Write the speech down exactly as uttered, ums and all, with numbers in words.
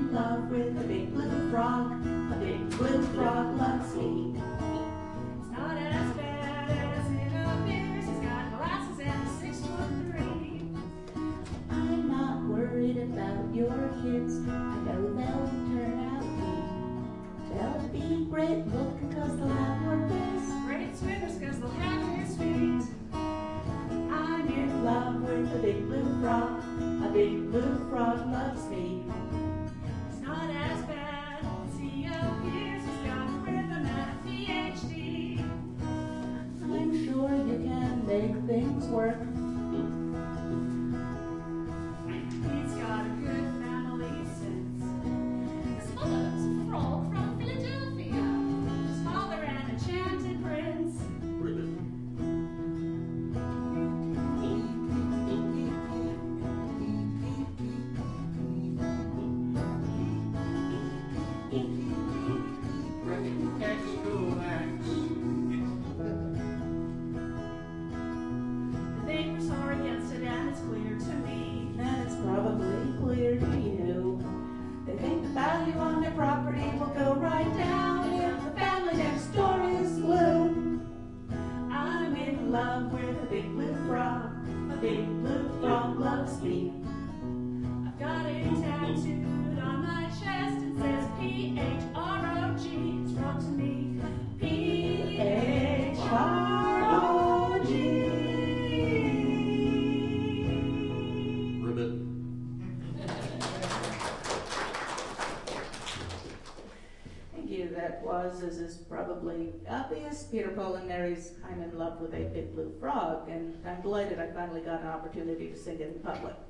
in love with a big blue frog. A big blue frog loves me. It's not as bad as it appears. He's got glasses and a six foot three. I'm not worried about your kids. I know they'll turn out neat. They'll be great look because they'll have more face. Great swimmers because they'll have his feet. I'm in love with a big blue frog. A big blue frog loves me. It's not as bad as he appears. He's got a rhythm and a P H D. I'm sure you can make things work. He's got a good family sense. His mother's a frog from Philadelphia. His father an enchanted prince. The neighbors are against it and it's clear to me. And it's probably clear to you. They think the value on their property will go right down if the family next door is blue. I'm in love with a big blue frog. A big blue frog loves me. I've got it tattooed on my chest. It says P H R O G. It's wrong to me. P H R O G. Ribbit. Thank you. That was, as is probably obvious, Peter Polinary's I'm in love with a big blue frog, and I'm delighted I finally got an opportunity to sing it in public.